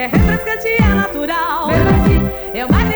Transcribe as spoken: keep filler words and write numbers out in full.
É refrescante e é natural. Mesmo assim, é uma